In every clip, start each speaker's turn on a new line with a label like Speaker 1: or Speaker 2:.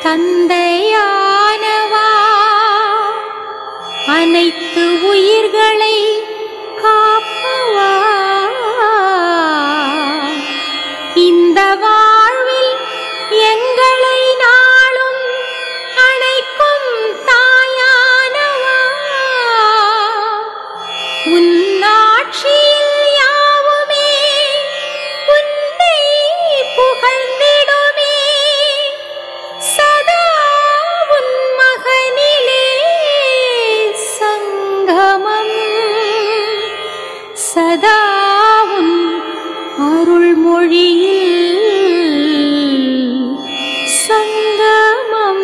Speaker 1: தந்தையானவா, அனைத்து உயிர்களை காப்பவா, இந்த வாழ்வில் எங்களை நாளும் அணைக்கும் தாயானவா, உன்னாட்சியில் யாவுமே உன்னை புகழ்ந்திடுமே, சதா உன் மகனிலே சங்கமம், சதா உன் அருள்மொழியில் சங்கமம்.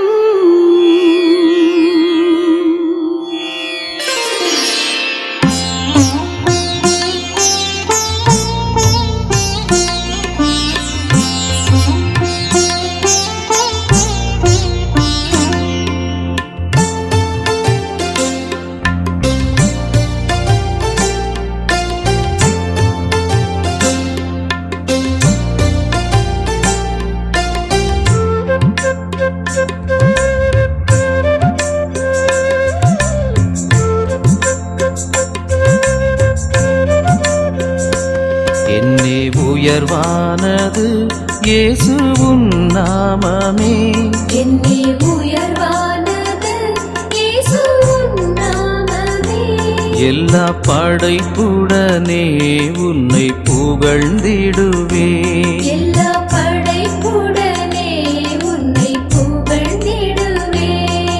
Speaker 2: என்னே உயர்வானது இயேசு உன் நாமமே,
Speaker 1: என்னே உயர்வானது இயேசு உன் நாமமே,
Speaker 2: எல்லா படைப்புடனே உன்னை புகழ்ந்திடுவே,
Speaker 1: எல்லா படைப்புடனே உன்னை புகழ்ந்திடுவேன்,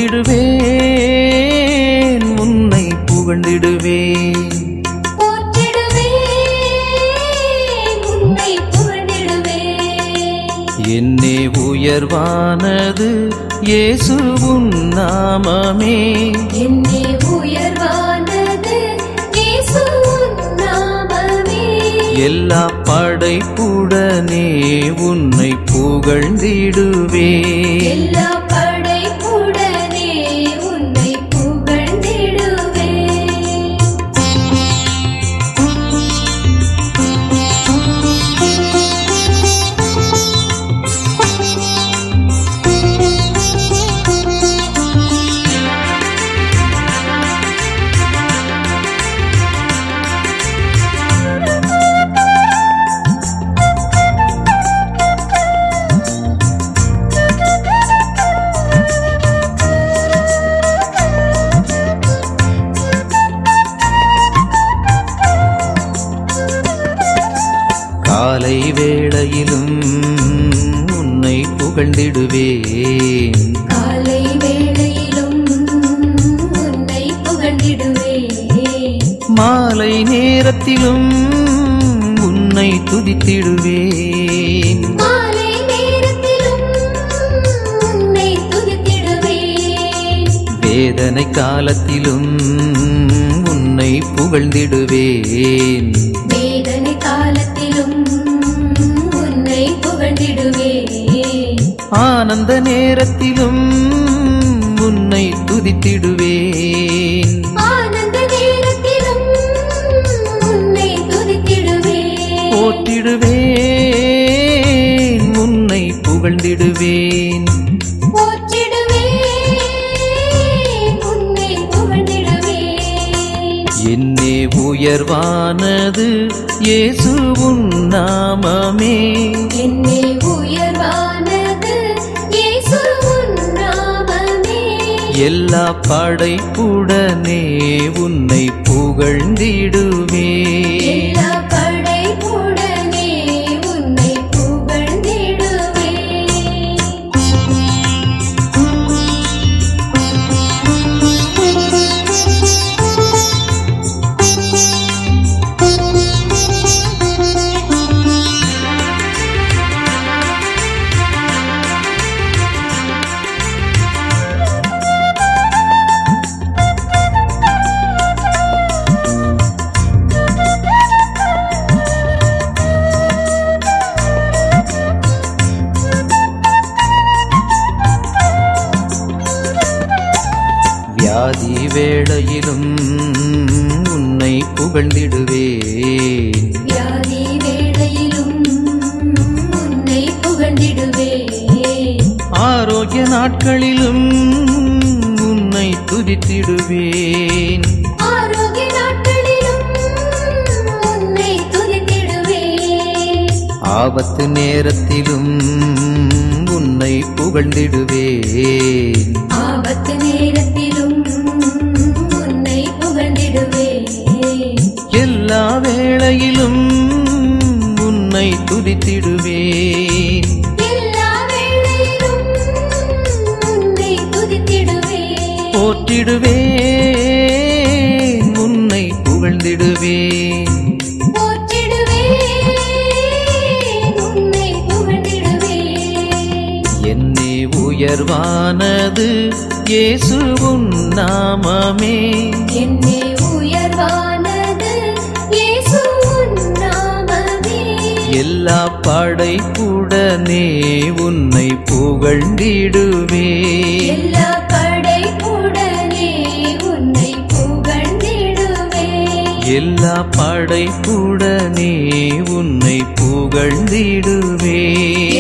Speaker 2: போற்றிடுவேன் உன்னை புகழ்ந்திடுவேன். என்னே உயர்வானது இயேசு உன் நாமமே,
Speaker 1: என்னே உயர்வானது இயேசு உன் நாமமே,
Speaker 2: எல்லா படைப்புடனே உன்னை புகழ்ந்திடுவேன்,
Speaker 1: எல்லா படைப்புடனே உன்னை புகழ்ந்திடுவேன்.
Speaker 2: காலை வேளையிலும் உன்னை புகழ்ந்திடுவேன்,
Speaker 1: காலை வேளையிலும் உன்னை புகழ்ந்திடுவேன்,
Speaker 2: மாலை நேரத்திலும் உன்னை துதித்திடுவேன்,
Speaker 1: மாலை நேரத்திலும் உன்னை துதித்திடுவேன்,
Speaker 2: வேதனை காலத்திலும் உன்னை புகழ்ந்திடுவேன்,
Speaker 1: வேதனை காலத்திலும் உன்னை புகழ்ந்திடுவேன்,
Speaker 2: ஆனந்த நேரத்திலும் உன்னை துதித்திடுவேன்,
Speaker 1: ஆனந்த நேரத்திலும் உன்னை துதித்திடுவேன்,
Speaker 2: போற்றிடுவேன் உன்னை புகழ்ந்திடுவேன்.
Speaker 1: போற்றிடுவேன் உன்னை புகழ்ந்திடுவேன்.
Speaker 2: என்னே உயர்வானது இயேசு உன் நாமமே,
Speaker 1: என்னே உயர்வானது இயேசு உன் நாமமே,
Speaker 2: எல்லா படைப்புடனே உன்னை புகழ்ந்திடுவேன்,
Speaker 1: எல்லா படைப்புடனே உன்னை புகழ்ந்திடுவேன்.
Speaker 2: வியாதி வேளையிலும் உன்னை புகழ்ந்திடுவேன்,
Speaker 1: வியாதி வேளையிலும் உன்னை புகழ்ந்திடுவேன்,
Speaker 2: நாட்களிலும் உன்னை துதித்திடுவேன்.
Speaker 1: ஆரோக்கிய நாட்களிலும் உன்னை துதித்திடுவேன்.
Speaker 2: ஆபத்து நேரத்திலும் உன்னை புகழ்ந்திடுவேன்.
Speaker 1: ஆபத்து நேரத்திலும் உன்னை புகழ்ந்திடுவேன்.
Speaker 2: எல்லா வேளையிலும் உன்னை துதித்திடுவேன்.
Speaker 1: எல்லா வேளையிலும் உன்னை துதித்திடுவேன்.
Speaker 2: போற்றிடுவேன், உன்னை புகழ்ந்திடுவேன்.
Speaker 1: போற்றிடுவேன், உன்னை புகழ்ந்திடுவேன்.
Speaker 2: என்னே உயர்வானது இயேசு உன் நாமமே.
Speaker 1: என்னே உயர்வானது இயேசு உன் நாமமே.
Speaker 2: எல்லா படைப்புடனே உன்னை புகழ்ந்திடுவேன்.
Speaker 1: எல்லா படைப்புடனே உன்னை புகழ்ந்திடுவேன்.
Speaker 2: எல்லா படைப்புடனே உன்னை புகழ்ந்திடுவேன்.